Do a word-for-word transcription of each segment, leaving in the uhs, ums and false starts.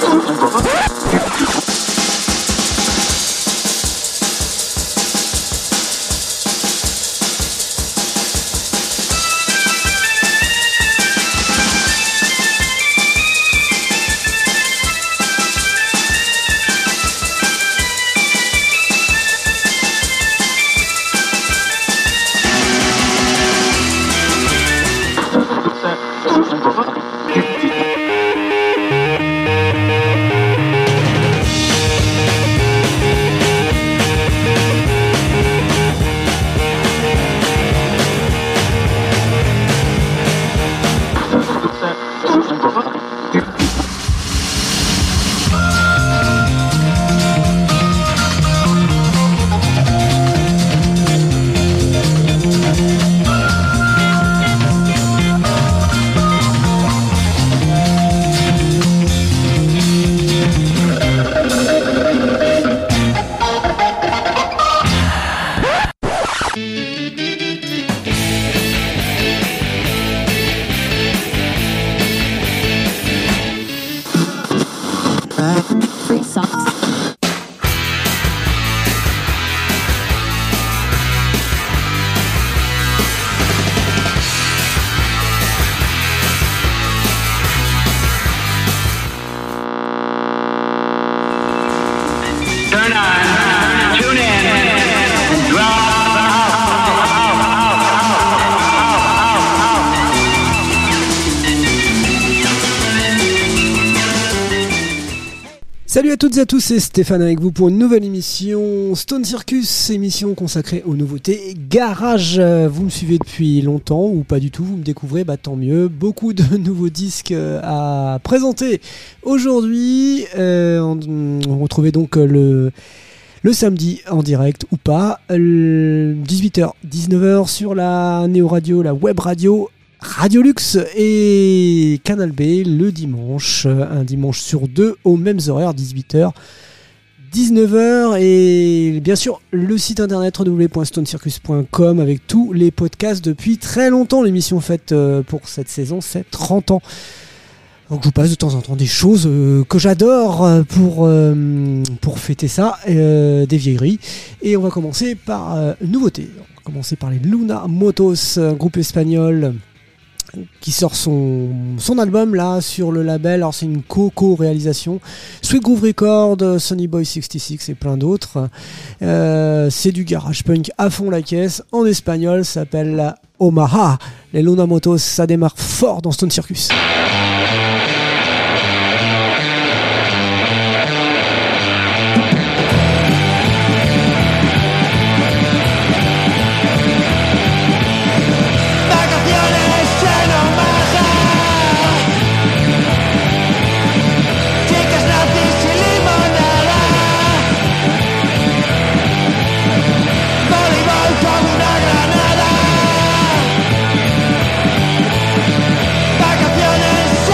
Salut à toutes et à tous, c'est Stéphane avec vous pour une nouvelle émission Stone Circus, émission consacrée aux nouveautés garage. Vous me suivez depuis longtemps ou pas du tout, vous me découvrez, bah tant mieux. Beaucoup de nouveaux disques à présenter aujourd'hui. Euh, on, on retrouvait donc le... Le samedi en direct ou pas, dix-huit heures, dix-neuf heures sur la Néo Radio, la web radio Radio Luxe et Canal B le dimanche, un dimanche sur deux aux mêmes horaires, dix-huit heures, dix-neuf heures et bien sûr le site internet w w w point stone circus point com avec tous les podcasts depuis très longtemps. L'émission faite pour cette saison, c'est trente ans. Donc je vous passe de temps en temps des choses euh, que j'adore pour, euh, pour fêter ça, euh, des vieilleries. Et on va commencer par euh, une nouveauté. On va commencer par les Luna Motos, un groupe espagnol qui sort son, son album là sur le label. Alors c'est une co-co-réalisation. Sweet Groove Records, Sonny Boy soixante-six et plein d'autres. Euh, c'est du garage punk à fond la caisse. En espagnol, ça s'appelle Omaha. Les Luna Motos, ça démarre fort dans Stone Circus. Vacaciones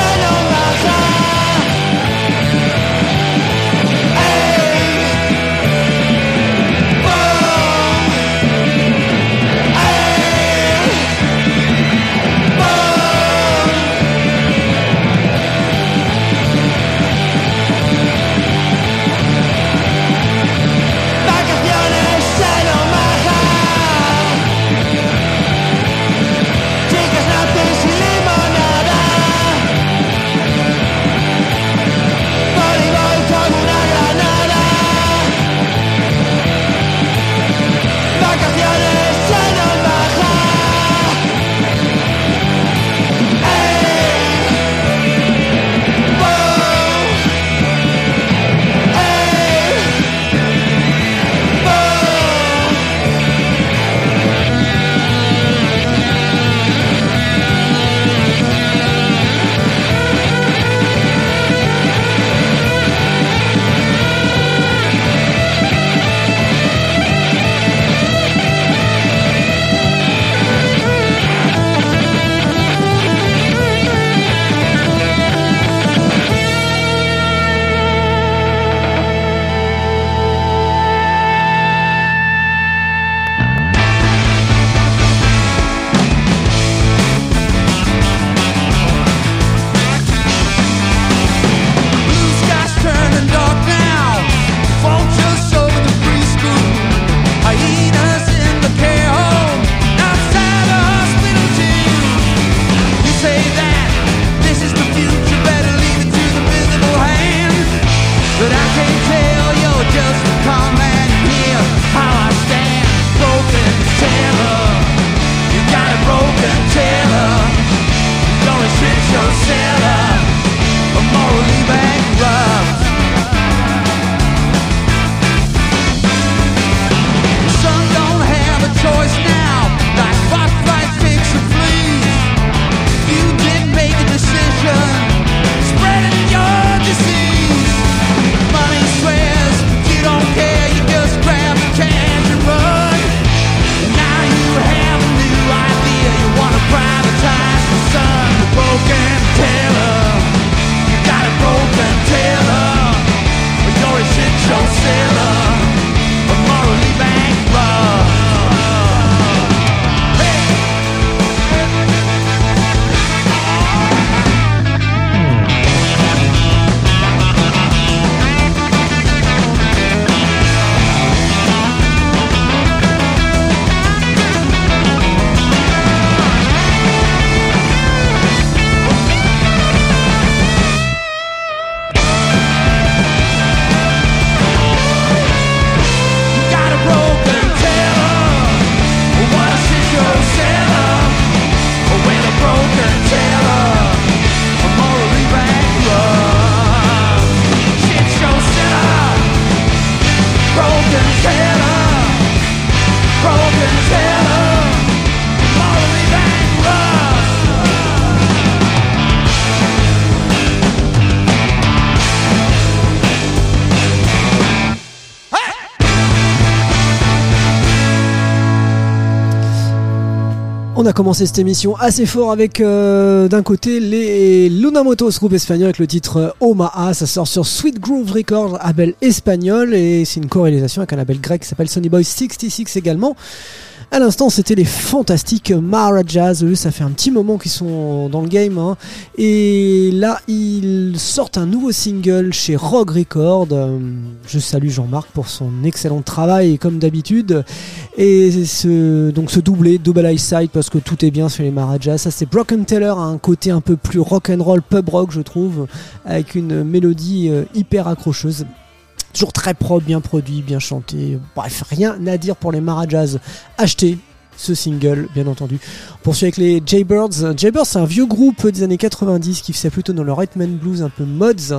On a commencé cette émission assez fort avec euh, d'un côté les Lunamotos, groupe espagnol avec le titre Omaha. Ça sort sur Sweet Groove Records, label espagnol, et c'est une co-réalisation avec un label grec qui s'appelle Sonny Boy soixante-six également. À l'instant, c'était les fantastiques Maharajas. Eux, ça fait un petit moment qu'ils sont dans le game, hein. Et là, ils sortent un nouveau single chez Rogue Records. Je salue Jean-Marc pour son excellent travail, comme d'habitude. Et ce, donc ce doublé, double high side, parce que tout est bien sur les Maharajas. Ça, c'est Broken Taylor, un côté un peu plus rock'n'roll, pub rock, je trouve, avec une mélodie hyper accrocheuse. Toujours très propre, bien produit, bien chanté. Bref, rien à dire pour les Maharajas. Achetez ce single, bien entendu. On poursuit avec les Jaybirds. Jaybirds, c'est un vieux groupe des années quatre-vingt-dix qui faisait plutôt dans le rhythm and blues, un peu mods.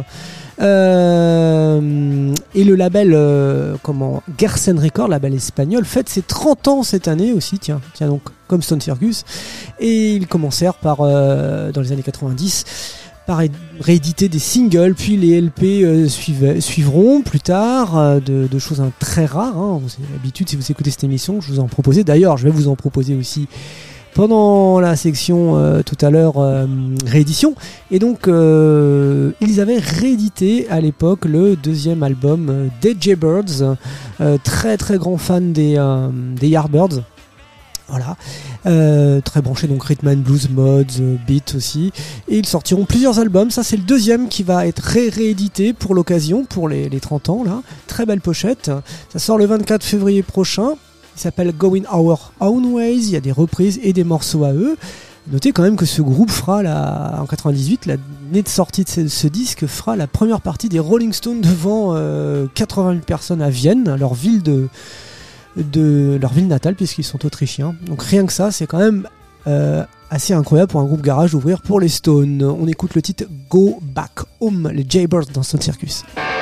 Euh, et le label, euh, comment, Gersen Records, label espagnol, fête ses trente ans cette année aussi. Tiens, tiens donc, comme Stone Circus. Et ils commencèrent par, euh, dans les années quatre-vingt-dix, par rééditer des singles, puis les L P euh, suiv- suivront plus tard, euh, de, de choses hein, très rares. Hein. Vous avez l'habitude, si vous écoutez cette émission, je vous en proposais. D'ailleurs, je vais vous en proposer aussi pendant la section euh, tout à l'heure euh, réédition. Et donc, euh, ils avaient réédité à l'époque le deuxième album euh, des Jaybirds. Euh, très très grand fan des, euh, des Yardbirds. Voilà, euh, très branché donc rhythm and blues, mods, euh, beat aussi, et ils sortiront plusieurs albums. Ça c'est le deuxième qui va être ré- réédité pour l'occasion, pour les, les trente ans là. Très belle pochette. Ça sort le vingt-quatre février prochain. Il s'appelle Going Our Own Ways. Il y a des reprises et des morceaux à eux. Notez quand même que ce groupe fera la, en quatre-vingt-dix-huit, l'année de sortie de ce, ce disque, fera la première partie des Rolling Stones devant euh, quatre-vingt mille personnes à Vienne, leur ville de de leur ville natale, puisqu'ils sont autrichiens. Donc rien que ça, c'est quand même euh, assez incroyable pour un groupe garage d'ouvrir pour les Stones. On écoute le titre Go Back Home, les Jaybirds dans Stone Circus.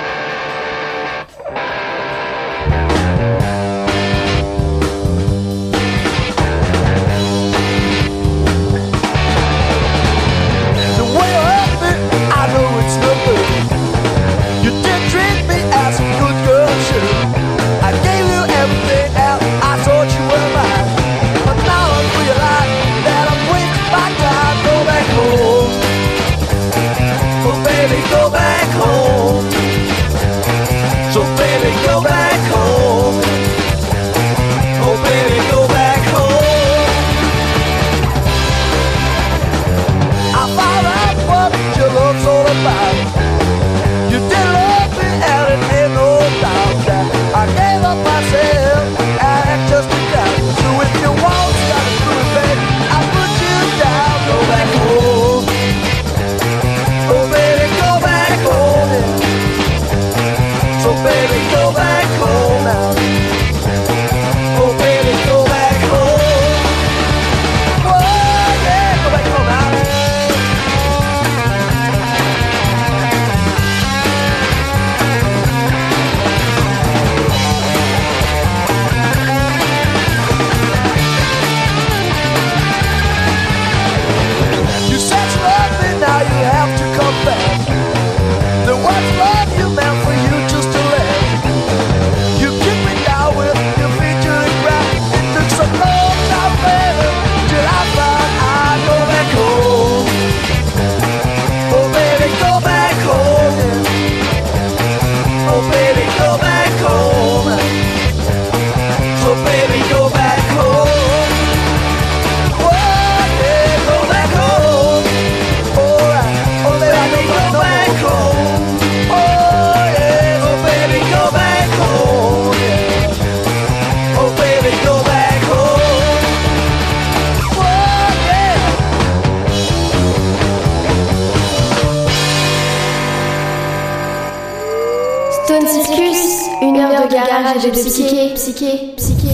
Stone Circus, une heure de garage et de psyché, psyché, psyché.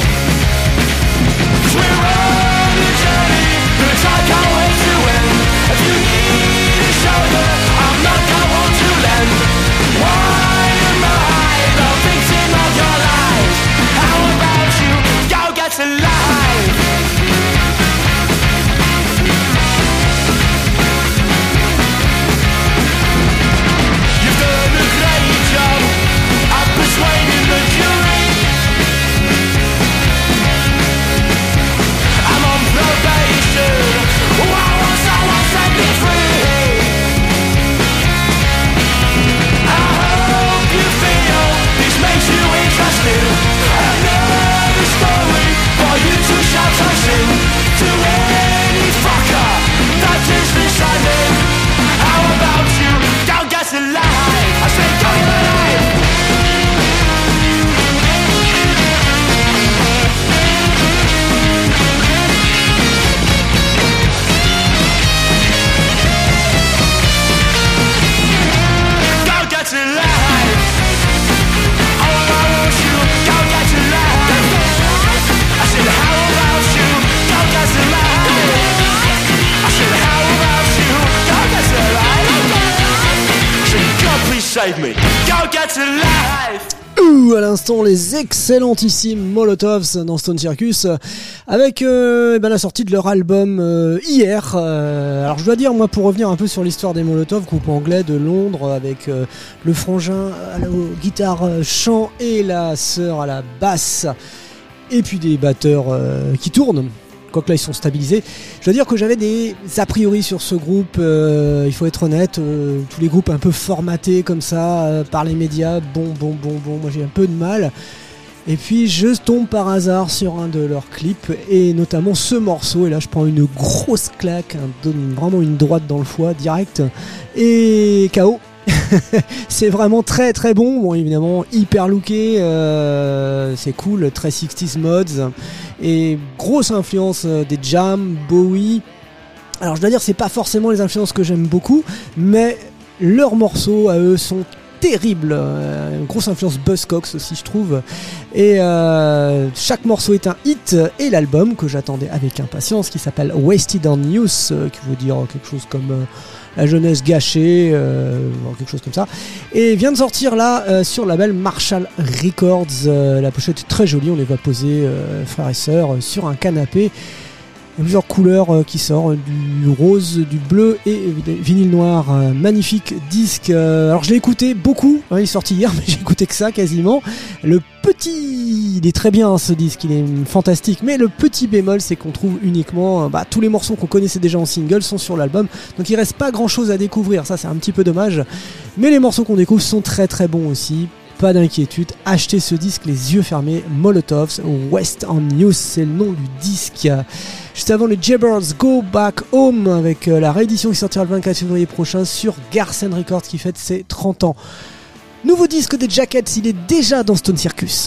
We're on the journey, the time can't wait to end. save me. Go get a life. Ouh, à l'instant, les excellentissimes Molotovs dans Stone Circus avec euh, eh ben, la sortie de leur album euh, hier. Euh, alors je dois dire, moi, pour revenir un peu sur l'histoire des Molotovs, groupe anglais de Londres avec euh, le frangin à la guitare euh, chant et la sœur à la basse et puis des batteurs euh, qui tournent. Quoique là ils sont stabilisés. Je dois dire que j'avais des a priori sur ce groupe, euh, il faut être honnête, euh, tous les groupes un peu formatés comme ça euh, par les médias, bon bon bon bon, moi j'ai un peu de mal. Et puis je tombe par hasard sur un de leurs clips et notamment ce morceau, et là je prends une grosse claque, un, vraiment une droite dans le foie direct et K O. C'est vraiment très très bon, bon évidemment hyper looké, euh, c'est cool, très sixties mods et grosse influence des Jam, Bowie. Alors je dois dire c'est pas forcément les influences que j'aime beaucoup, mais leurs morceaux à eux sont terribles, euh, une grosse influence Buzzcocks aussi je trouve, et euh, chaque morceau est un hit, et l'album que j'attendais avec impatience qui s'appelle Wasted on Youth, euh, qui veut dire quelque chose comme euh, la jeunesse gâchée, euh, quelque chose comme ça, et vient de sortir là euh, sur le label Marshall Records. Euh, la pochette est très jolie, on les voit poser euh, frères et sœurs sur un canapé. Il y a plusieurs couleurs euh, qui sortent, du rose, du bleu et vinyle noir. Euh, magnifique disque. Euh, alors je l'ai écouté beaucoup, hein, il est sorti hier, mais j'ai écouté que ça quasiment. Le petit, il est très bien hein, ce disque, il est fantastique. Mais le petit bémol, c'est qu'on trouve uniquement, bah, tous les morceaux qu'on connaissait déjà en single sont sur l'album. Donc il reste pas grand chose à découvrir, ça c'est un petit peu dommage. Mais les morceaux qu'on découvre sont très très bons aussi. Pas d'inquiétude, achetez ce disque les yeux fermés, Molotovs, West on Youth, c'est le nom du disque. Juste avant le Jaybirds Go Back Home avec la réédition qui sortira le vingt-quatre février prochain sur Garsen Records qui fête ses trente ans. Nouveau disque des Jackets, il est déjà dans Stone Circus.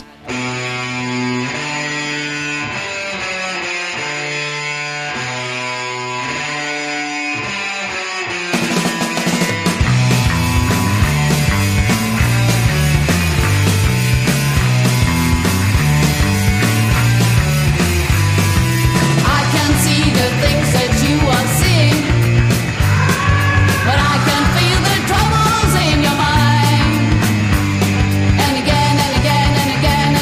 Again and again and again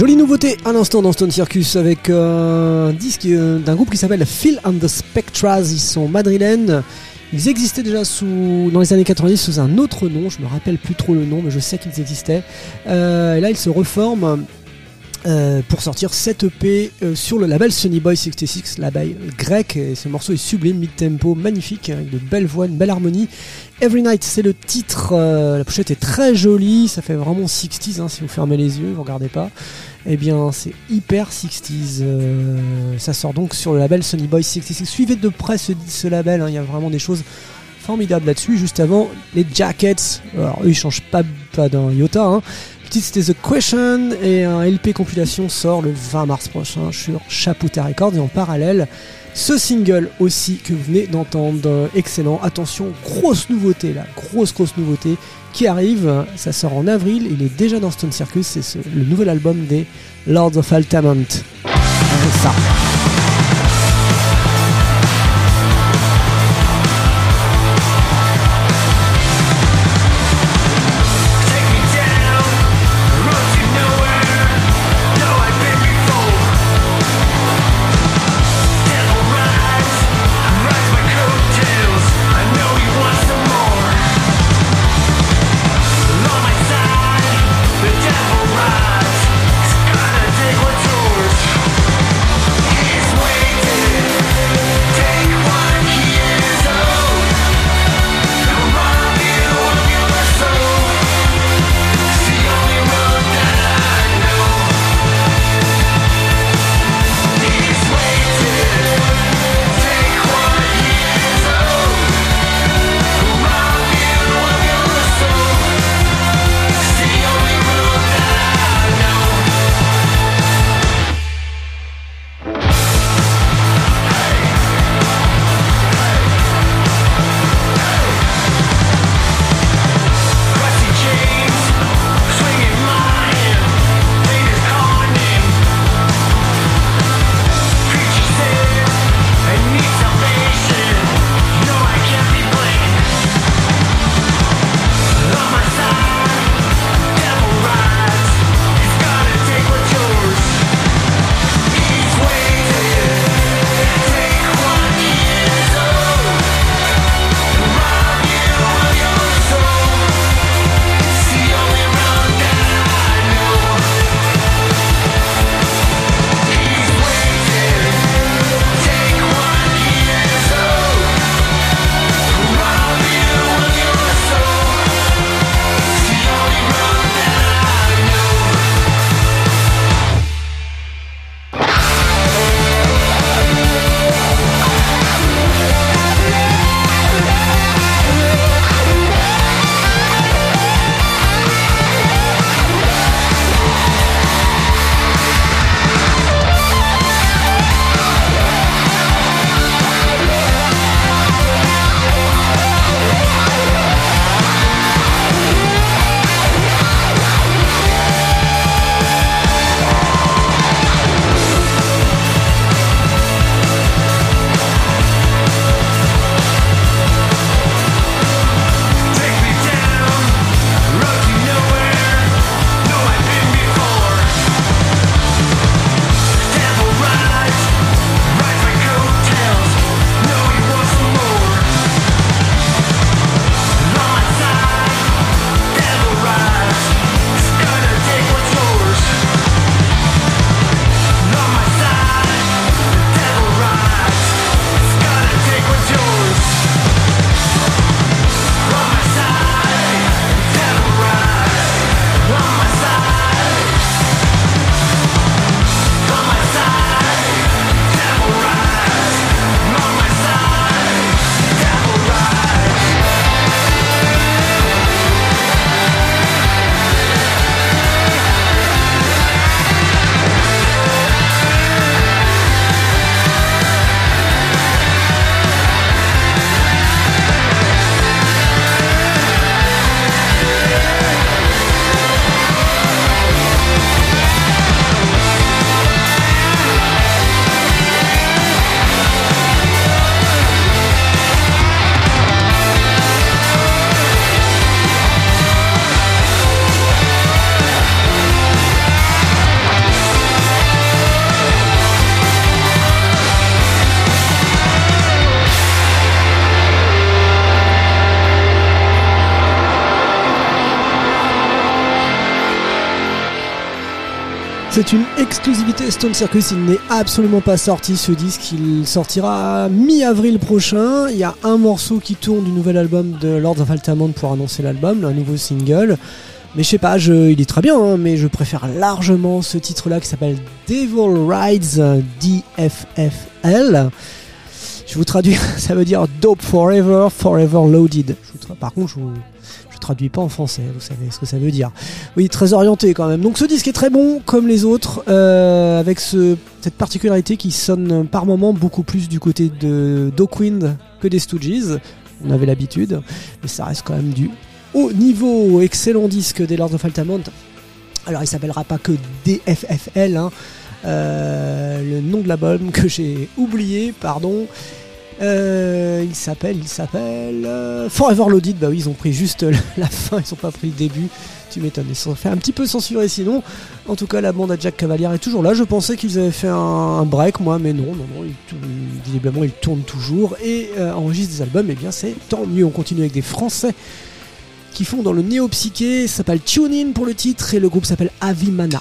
Jolie nouveauté à l'instant dans Stone Circus avec euh, un disque euh, d'un groupe qui s'appelle Phil and the Spectras. Ils sont madrilènes. Ils existaient déjà sous, dans les années quatre-vingt-dix sous un autre nom. Je me rappelle plus trop le nom, mais je sais qu'ils existaient. Euh, et là, ils se reforment euh, pour sortir sept E P euh, sur le label Sonny Boy soixante-six, label grec. Et ce morceau est sublime, mid-tempo, magnifique, avec de belles voix, une belle harmonie. Every Night, c'est le titre. Euh, la pochette est très jolie, ça fait vraiment soixante, hein, si vous fermez les yeux, vous regardez pas. Eh bien, c'est hyper soixante. Euh, ça sort donc sur le label Sonny Boy soixante-six. Suivez de près ce, ce label, hein, il y a vraiment des choses formidables là-dessus. Juste avant, les Jackets. Alors, eux, ils changent pas, pas d'un iota. Hein. Le titre, c'était The Question, et un L P compilation sort le vingt mars prochain sur Chaputa Records. Et en parallèle, ce single aussi que vous venez d'entendre, excellent. Attention, grosse nouveauté là, grosse grosse nouveauté qui arrive. Ça sort en avril, il est déjà dans Stone Circus. C'est ce, le nouvel album des Lords of Altamont. C'est ça. The devil rides, gonna take what's yours. C'est une exclusivité Stone Circus, il n'est absolument pas sorti ce disque, il sortira mi-avril prochain. Il y a un morceau qui tourne du nouvel album de Lords of Altamont pour annoncer l'album, un nouveau single. Mais je sais pas, je, il est très bien, hein, mais je préfère largement ce titre-là qui s'appelle Devil Rides D F F L. Je vous traduis, ça veut dire Dope Forever, Forever Loaded. Je vous tra- Par contre, je vous... traduit pas en français, vous savez ce que ça veue dire. Oui, très orienté quand même. Donc ce disque est très bon comme les autres, euh, avec ce, cette particularité qui sonne par moments beaucoup plus du côté de Dockwind que des Stooges. On avait l'habitude, mais ça reste quand même du haut niveau. Excellent disque des Lords of Altamont. Alors il s'appellera pas que D F F L, hein. euh, le nom de l'album que j'ai oublié, pardon. Euh, il s'appelle, il s'appelle euh, Forever Loaded. Bah oui, ils ont pris juste la fin, ils ont pas pris le début. Tu m'étonnes, ils se sont fait un petit peu censurer sinon. En tout cas, la bande à Jack Cavalier est toujours là. Je pensais qu'ils avaient fait un, un break, moi, mais non, non, non. Ils tournent, visiblement, ils tournent toujours et euh, enregistrent des albums. Et bien, c'est tant mieux. On continue avec des Français qui font dans le néo-psyché. Ça s'appelle Tune In pour le titre et le groupe s'appelle Avimana.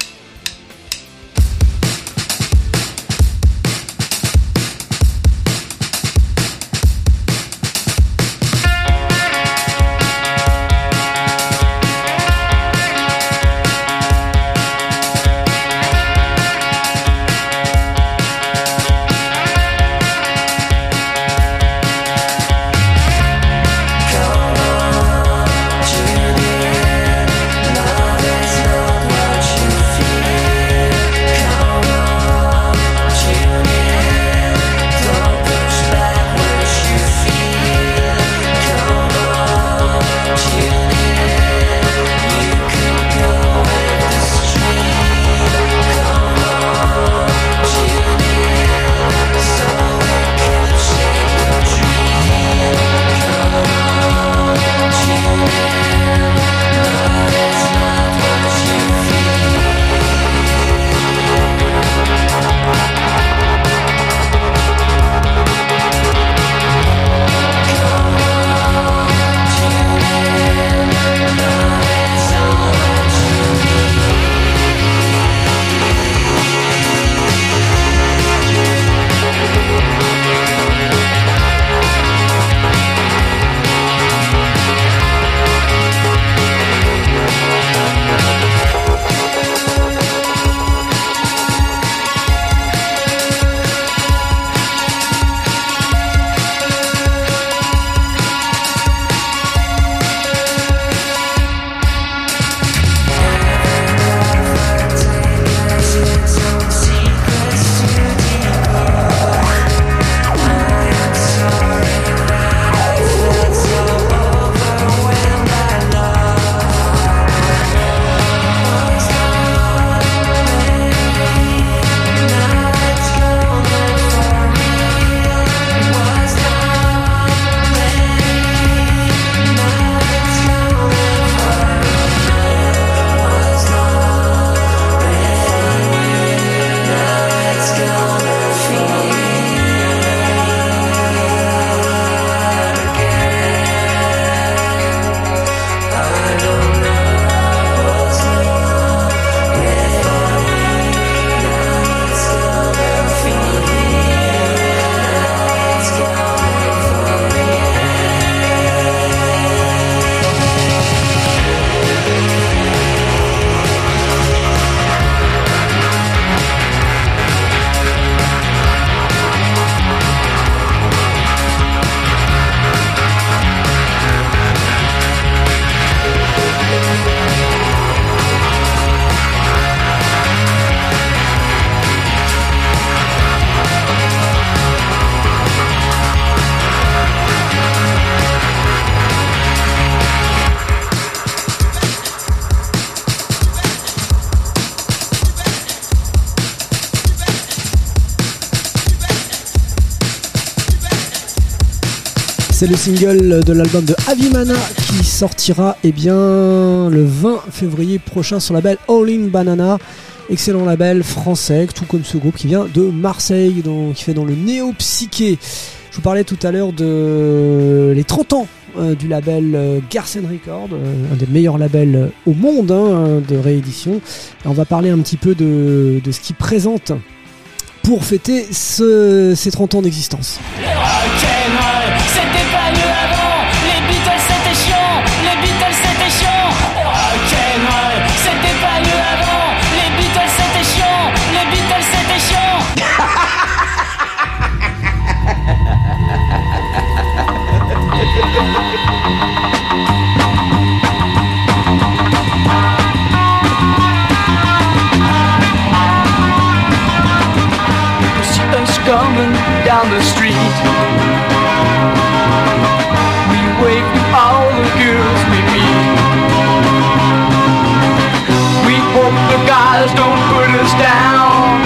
C'est le single de l'album de Avimana qui sortira eh bien, le vingt février prochain sur le label All In Banana. Excellent label français, tout comme ce groupe qui vient de Marseille, donc, qui fait dans le néo-psyché. Je vous parlais tout à l'heure de les trente ans euh, du label euh, Garsen Records, euh, un des meilleurs labels euh, au monde hein, de réédition. Et on va parler un petit peu de, de ce qu'ils présentent pour fêter ce, ces trente ans d'existence. Le rock'n'roll, c'était pas mieux avant. Les Beatles c'était chiant, les Beatles c'était chiant. Le rock'n'roll, c'était pas mieux avant. Les Beatles c'était chiant, les Beatles c'était chiant. Coming down the street, we wave to all the girls we meet. We hope the guys don't put us down.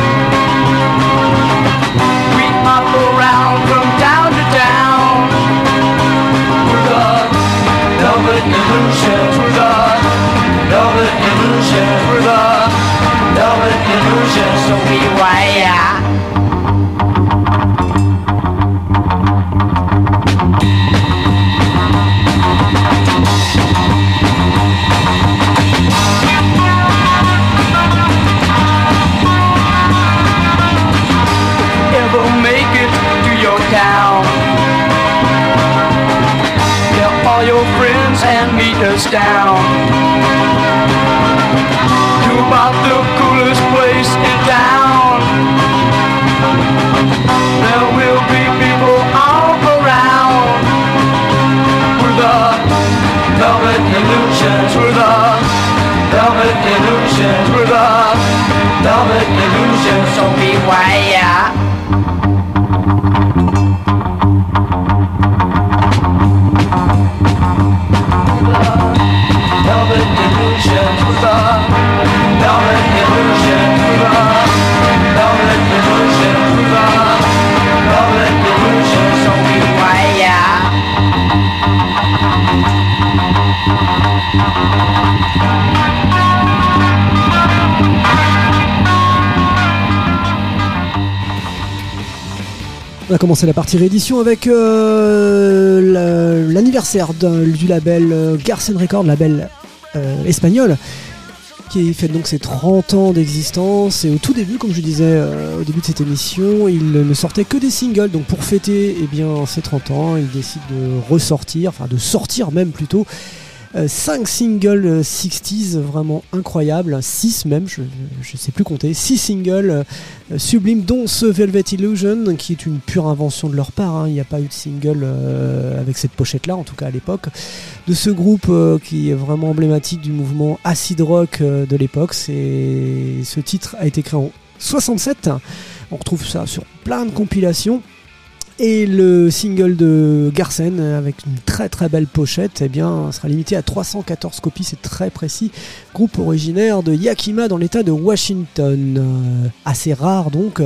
We hop around from town to town. We're the velvet illusions. We're the velvet illusions. We're the velvet illusions. So we wire. Town. Tell all your friends and meet us down to about the coolest place in town. There will be people all around. We're the velvet illusions. We're the velvet illusions. We're the velvet illusions. So beware. Velvet illusions with a velvet illusions with a velvet illusions with a velvet illusions. So we wire. On a commencé la partie réédition avec euh, la, l'anniversaire d'un, du label euh, Garsen Records, label euh, espagnol, qui fête donc ses trente ans d'existence. Et au tout début, comme je disais euh, au début de cette émission, il ne sortait que des singles. Donc pour fêter eh bien, ses trente ans, il décide de ressortir, enfin de sortir même plutôt, cinq singles soixante, vraiment incroyables, six même, je ne sais plus compter, six singles euh, sublimes, dont ce Velvet Illusion, qui est une pure invention de leur part, hein. Il n'y a pas eu de single euh, avec cette pochette-là, en tout cas à l'époque, de ce groupe euh, qui est vraiment emblématique du mouvement acid rock euh, de l'époque. C'est... Ce titre a été créé en soixante-sept, on retrouve ça sur plein de compilations. Et le single de Garsen, avec une très très belle pochette, eh bien, sera limité à trois cent quatorze copies, c'est très précis. Groupe originaire de Yakima dans l'état de Washington. Euh, assez rare donc.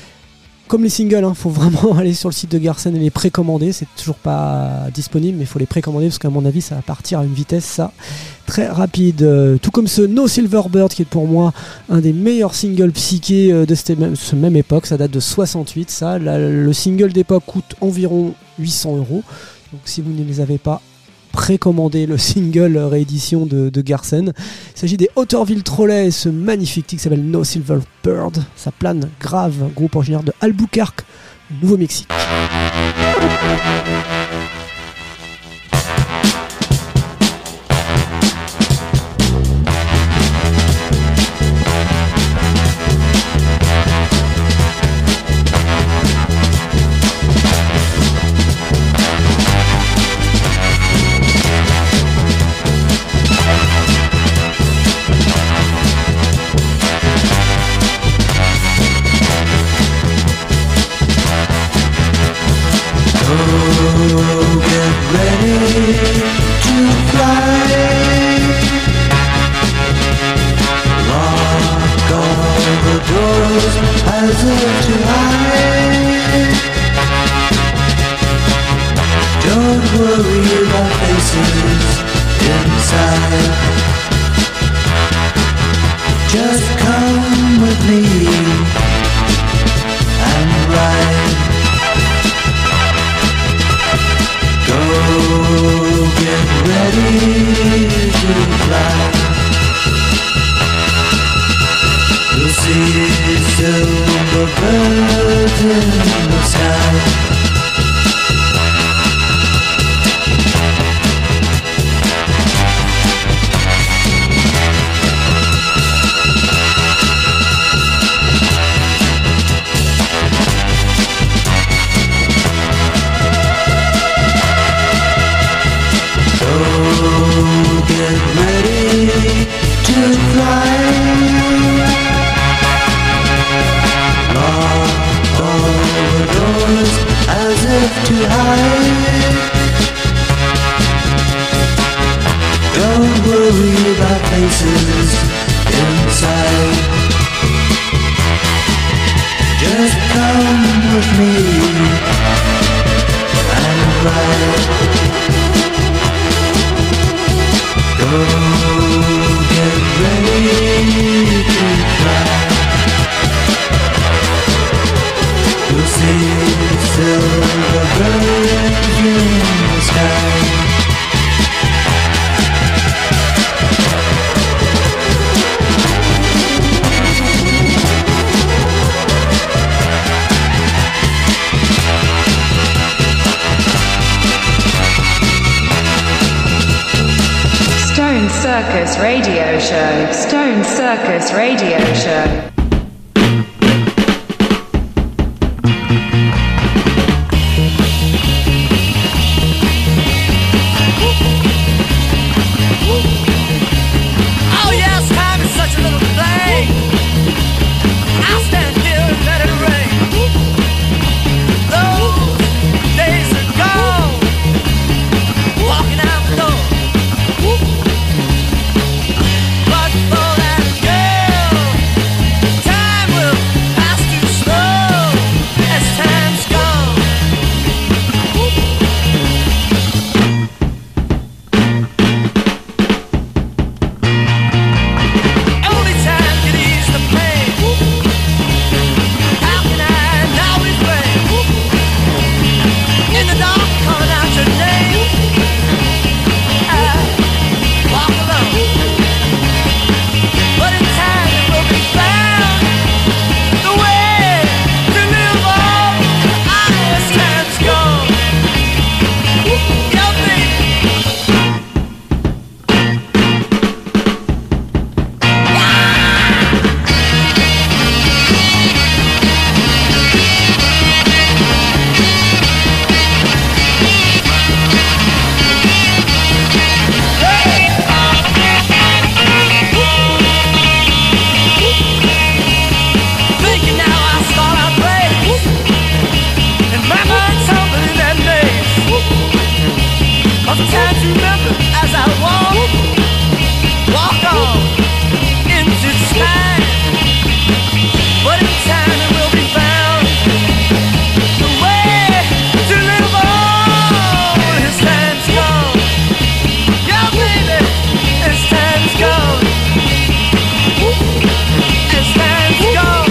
Comme les singles, il hein, faut vraiment aller sur le site de Garsen et les précommander. C'est toujours pas disponible, mais il faut les précommander parce qu'à mon avis, ça va partir à une vitesse ça très rapide. Euh, tout comme ce No Silver Bird qui est pour moi un des meilleurs singles psychés euh, de cette même, ce même époque. Ça date de soixante-huit. Ça, la, le single d'époque coûte environ huit cents euros. Donc si vous ne les avez pas, précommandez le single réédition de, de Garsen. Il s'agit des Otterville Trolley et ce magnifique titre qui s'appelle No Silver Bird. Ça plane grave, groupe originaire de Albuquerque, Nouveau-Mexique. Oh birds in the sky. Get ready to fly. Lock all the doors as if to hide. Don't worry about faces inside. Just come with me and ride. Go get ready to fly. You'll see silver birds in the sky. Stone Circus Radio Show. Stone Circus Radio Show. Oh yes, time is such a little thing. I'll stand here and let it rain. Those days are gone. Walking out the door. But for that girl, time will pass too slow as time's gone. Only time can ease the pain. How can I now refrain? In the dark, calling out your name. I walk alone. But in time it will be found the way to live on. Ah, as time's gone. Yeah, baby. Thinking now I start our place, and my mind's humming in that maze of time to remember as I walk, walk on into time. But in time it will be found the way to live on. As time's gone, yeah, baby, as time's gone, as time's gone.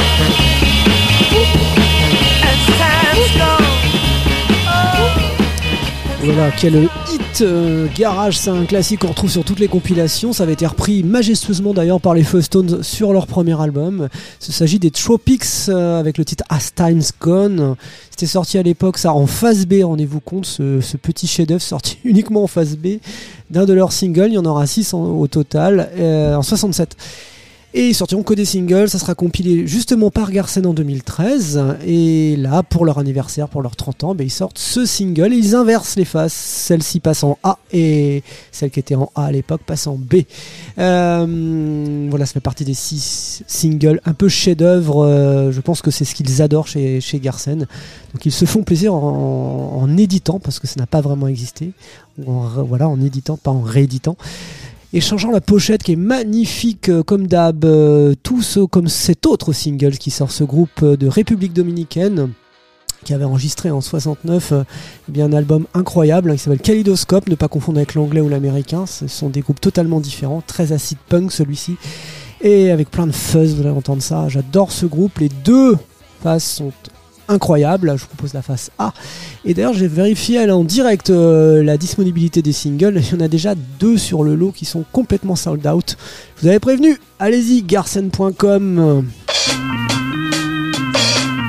Voilà, quel hit euh, garage, c'est un classique qu'on retrouve sur toutes les compilations. Ça avait été repris majestueusement d'ailleurs par les Fuzz-Tones sur leur premier album. Il s'agit des Tropics euh, avec le titre As Time's Gone. C'était sorti à l'époque, ça en phase B, rendez-vous compte, ce, ce petit chef-d'œuvre sorti uniquement en phase B d'un de leurs singles. Il y en aura six en, au total, euh, en soixante-sept. Et ils sortiront que des singles, ça sera compilé justement par Garsen en deux mille treize. Et là, pour leur anniversaire, pour leurs trente ans, ben, ils sortent ce single et ils inversent les faces. Celle-ci passe en A et celle qui était en A à l'époque passe en B. Euh, voilà, ça fait partie des six singles un peu chef-d'œuvre. Euh, je pense que c'est ce qu'ils adorent chez, chez Garsen. Donc ils se font plaisir en, en éditant, parce que ça n'a pas vraiment existé. Ou en, voilà, en éditant, pas en rééditant. Et changeant la pochette qui est magnifique euh, comme d'hab, euh, tout ce, comme cet autre single qui sort, ce groupe euh, de République Dominicaine qui avait enregistré en soixante-neuf euh, eh bien un album incroyable hein, qui s'appelle Kaleidoscope, ne pas confondre avec l'anglais ou l'américain, ce sont des groupes totalement différents, très acid punk celui-ci, et avec plein de fuzz, vous allez entendre ça, j'adore ce groupe, les deux faces sont incroyables, je vous propose la face A, et d'ailleurs j'ai vérifié elle, en direct euh, la disponibilité des singles, il y en a déjà deux sur le lot qui sont complètement sold out, je vous avais prévenu, allez-y, garsen point com.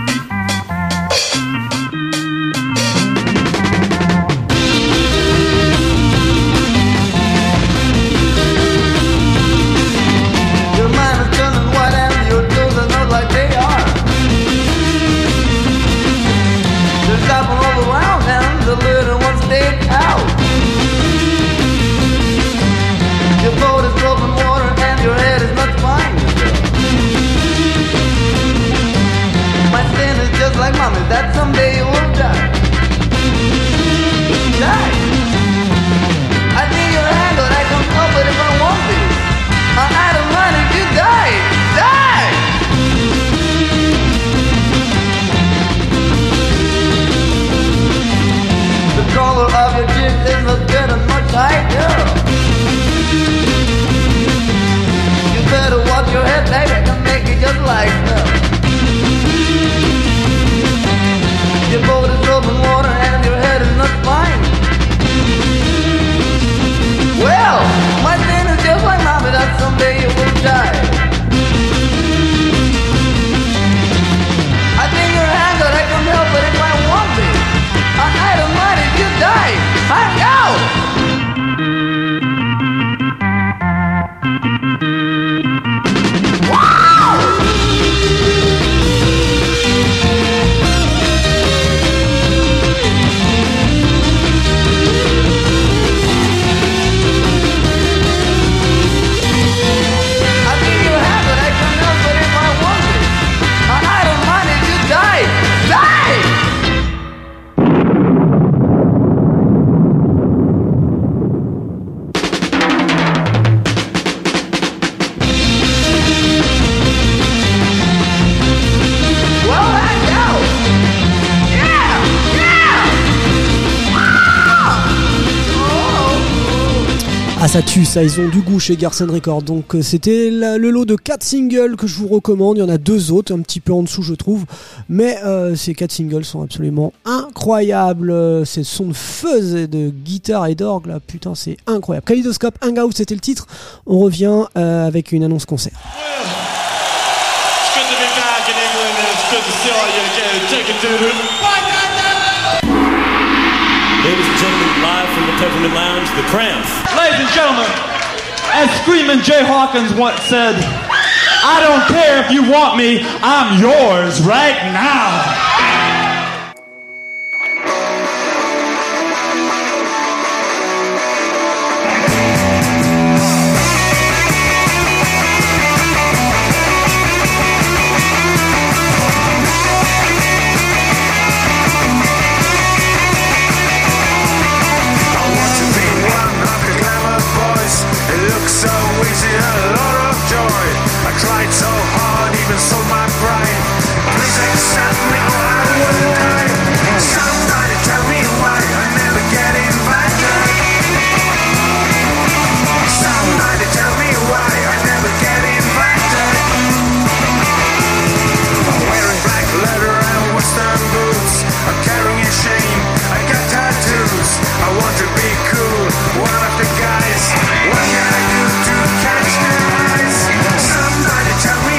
your head, baby, I can make it just like that. Your boat is open water and your head is not fine. Well, my thing is just like mommy, that someday you will die. I think you're hand that I can help it if I want to. I don't mind if you die. I'm out. Ah ça tue ça, ils ont du goût chez Garson Records. Donc euh, c'était la, le lot de quatre singles que je vous recommande. Il y en a deux autres, un petit peu en dessous je trouve. Mais euh, ces quatre singles sont absolument incroyables. C'est son de fuzz et de guitare et d'orgue là, putain c'est incroyable. Kaleidoscope Hangout c'était le titre. On revient euh, avec une annonce concert. It's good to be back in England and it's good to see all you again. Take it to the... Ladies and gentlemen, live from the Peppermint Lounge, The Cramps. Ladies and gentlemen, as Screaming Jay Hawkins once said, I don't care if you want me, I'm yours right now. Tried so hard, even sold my pride. Please accept me or I will die. Somebody tell me why I never get invited. Somebody tell me why I never get invited. I'm wearing black leather and western boots. I'm carrying a shame, I got tattoos. I want to be cool, one of the guys. What can I do to catch their eyes? Somebody tell me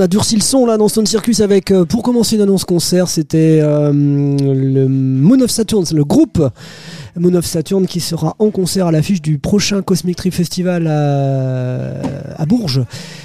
a durci le son là dans Stone Circus avec, euh, pour commencer une annonce concert, c'était euh, le Moon of Saturn, le groupe Moon of Saturn qui sera en concert à l'affiche du prochain Cosmic Trip Festival à, à Bourges.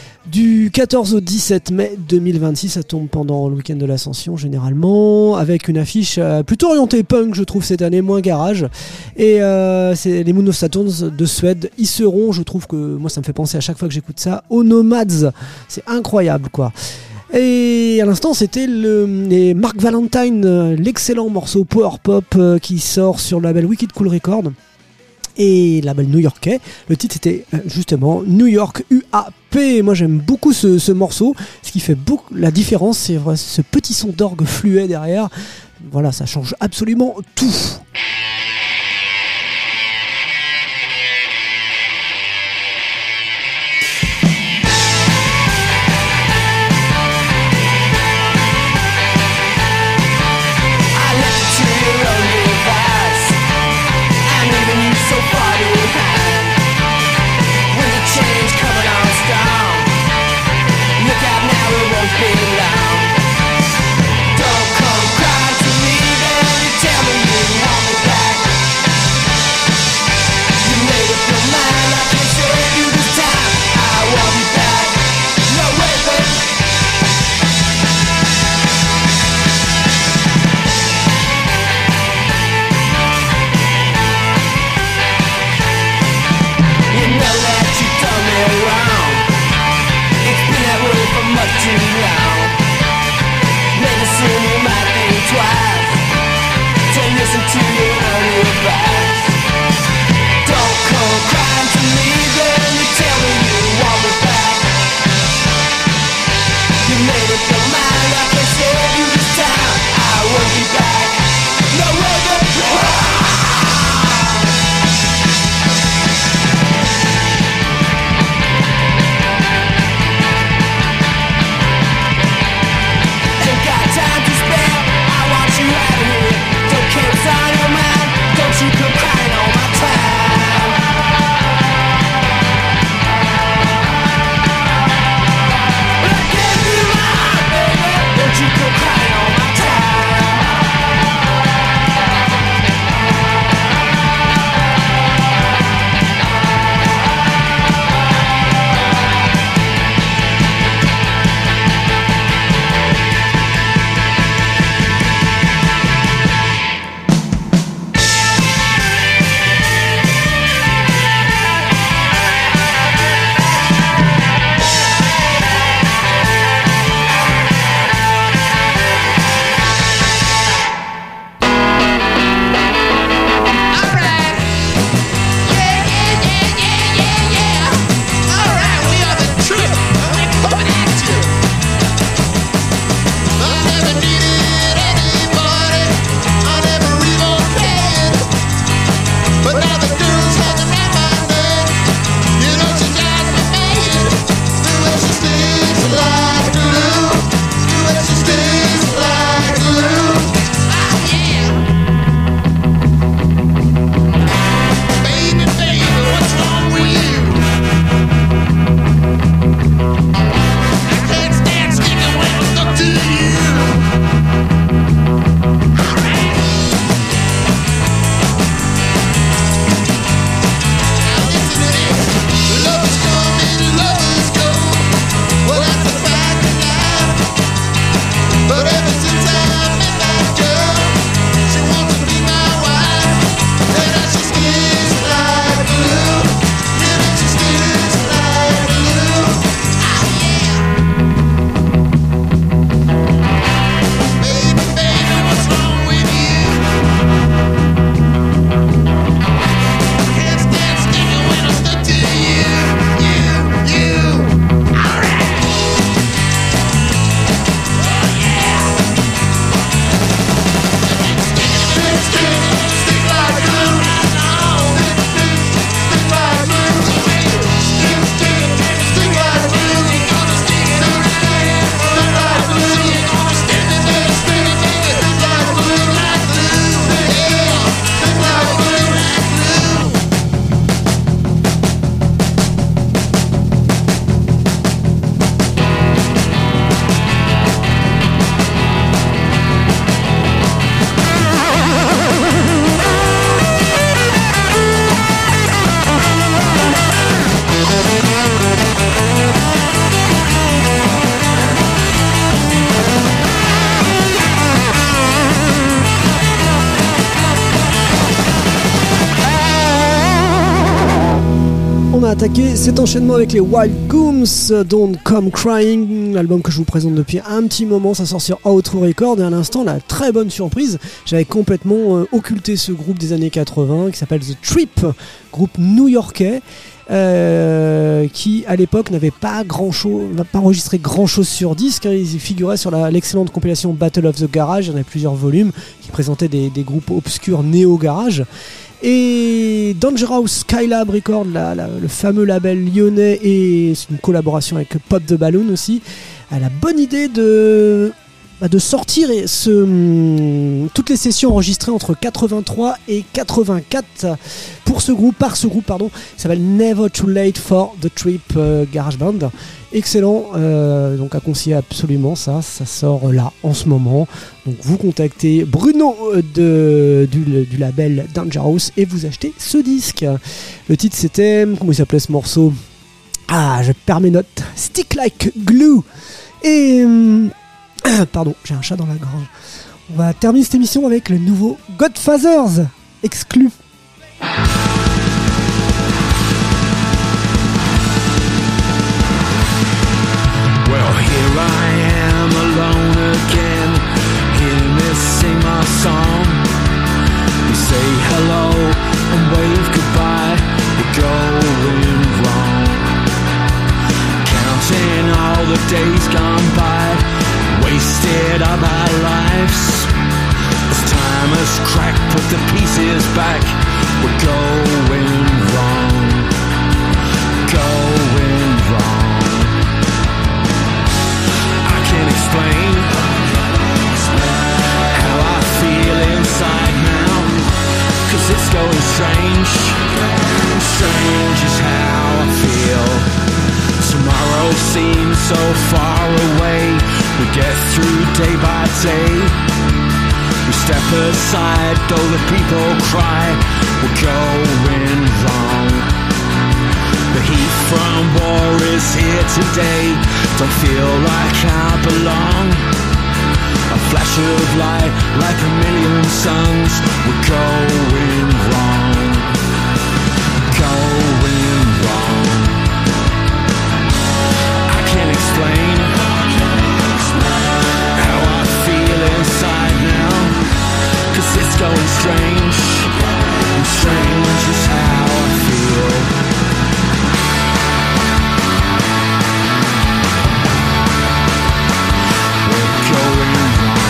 Du quatorze au dix-sept mai deux mille vingt-six, ça tombe pendant le week-end de l'Ascension généralement, avec une affiche euh, plutôt orientée punk, je trouve, cette année, moins garage. Et euh, c'est les Moon of Saturn de Suède, ils seront, je trouve que moi ça me fait penser à chaque fois que j'écoute ça, aux Nomads. C'est incroyable quoi. Et à l'instant, c'était le, les Mark Valentine, l'excellent morceau Power Pop euh, qui sort sur le label Wicked Cool Records. Et label new-yorkais. Le titre était justement New York U A P. Moi j'aime beaucoup ce, ce morceau. Ce qui fait beaucoup la différence, c'est ce petit son d'orgue fluet derrière. Voilà, ça change absolument tout. Don't care what's on your mind. a attaqué cet enchaînement avec les Wild Goons, Don't Come Crying, l'album que je vous présente depuis un petit moment. Ça sort sur Outro Records et à l'instant, la très bonne surprise, j'avais complètement euh, occulté ce groupe des années quatre-vingts qui s'appelle The Trip, groupe new-yorkais. Euh, qui à l'époque n'avait pas grand chose, n'a pas enregistré grand chose sur disque, hein. Ils figuraient sur la, l'excellente compilation Battle of the Garage. Il y en avait plusieurs volumes qui présentaient des, des groupes obscurs néo-garage. Et Dangerous Skylab Records, la, la, le fameux label lyonnais, et c'est une collaboration avec Pop the Balloon aussi, a la bonne idée de de sortir et ce, toutes les sessions enregistrées entre quatre-vingt-trois et quatre-vingt-quatre pour ce groupe, par ce groupe pardon, ça s'appelle Never Too Late for the Trip euh, Garage Band. Excellent, euh, donc à conseiller absolument, ça, ça sort là en ce moment. Donc vous contactez Bruno de, du, du label Dangerous et vous achetez ce disque. Le titre c'était, comment il s'appelait ce morceau? Ah, je perds mes notes. Stick Like Glue. Et pardon, j'ai un chat dans la gorge. On va terminer cette émission avec le nouveau Godfathers exclu. Well, here I am alone again. Hear me sing my song. We say hello and wave goodbye. We're going wrong. Counting all the days gone by. Wasted all our lives. As time has cracked, put the pieces back. We're going wrong. Going wrong. I can't explain how I feel inside now. Cause it's going strange. Strange is how I feel. Tomorrow seems so far away. We get through day by day. We step aside though the people cry. We're going wrong. The heat from war is here today. Don't feel like I belong. A flash of light like a million suns. We're going wrong. Going wrong. I can't explain inside now, cause it's going strange, and strange is how I feel. We're going wrong.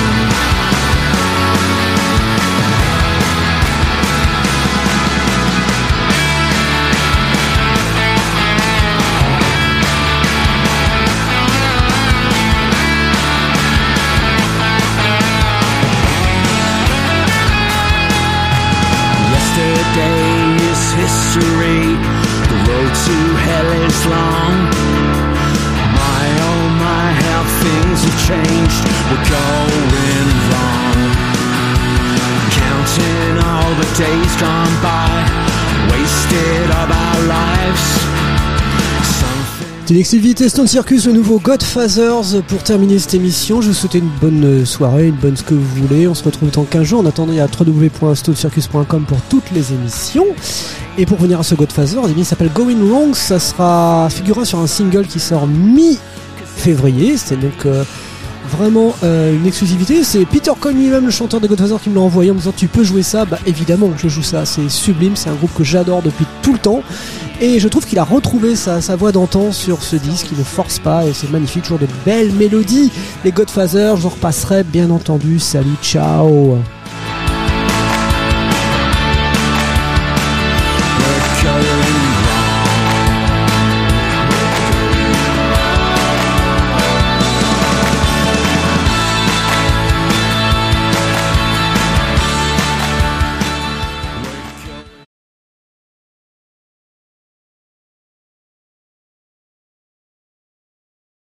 History, the road to hell is long. My oh my, how things have changed. We're going wrong. Counting all the days gone by. Wasted all our lives. C'est l'exclusivité Stone Circus, le nouveau Godfathers. Pour terminer cette émission, je vous souhaite une bonne soirée, une bonne ce que vous voulez. On se retrouve dans quinze jours. En attendant, il y a w w w point stone circus point com pour toutes les émissions. Et pour venir à ce Godfathers, eh bien, il s'appelle Going Wrong. Ça sera figurant sur un single qui sort mi-février. C'est donc euh, vraiment euh, une exclusivité. C'est Peter Coyne lui-même, le chanteur des Godfathers, qui me l'a envoyé en me disant tu peux jouer ça. Bah évidemment que je joue ça. C'est sublime. C'est un groupe que j'adore depuis tout le temps. Et je trouve qu'il a retrouvé sa, sa voix d'antan sur ce disque, il ne force pas et c'est magnifique, toujours de belles mélodies. Les Godfathers, je vous repasserai bien entendu. Salut, ciao.